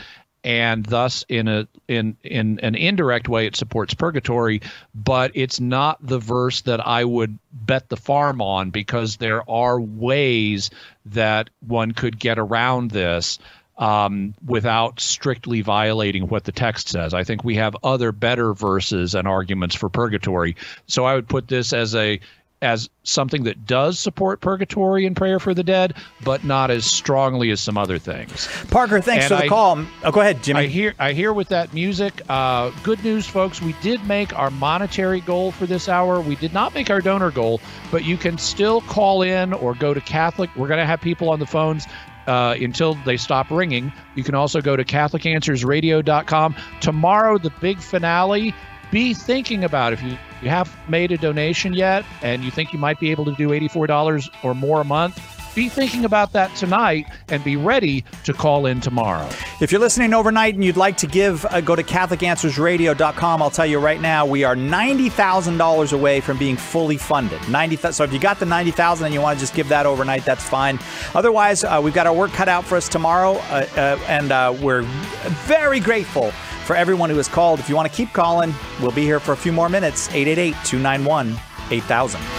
and thus in a in in an indirect way it supports purgatory, but it's not the verse that I would bet the farm on, because there are ways that one could get around this um, without strictly violating what the text says. I think we have other better verses and arguments for purgatory. So I would put this as a as something that does support purgatory and prayer for the dead, but not as strongly as some other things.
Parker, thanks
and
for the
I,
call. Oh, go ahead, Jimmy.
I hear, I hear with that music. Uh, good news, folks. We did make our monetary goal for this hour. We did not make our donor goal, but you can still call in or go to Catholic. We're going to have people on the phones Uh, until they stop ringing. You can also go to Catholic Answers Radio dot com. Tomorrow, the big finale. Be thinking about if you, you haven't made a donation yet and you think you might be able to do eighty-four dollars or more a month. Be thinking about that tonight and be ready to call in tomorrow.
If you're listening overnight and you'd like to give, uh, go to Catholic Answers Radio dot com. I'll tell you right now, we are ninety thousand dollars away from being fully funded. ninety So if you got the ninety thousand dollars and you want to just give that overnight, that's fine. Otherwise, uh, we've got our work cut out for us tomorrow, uh, uh, and uh, we're very grateful for everyone who has called. If you want to keep calling, we'll be here for a few more minutes. eight eight eight, two nine one, eight thousand.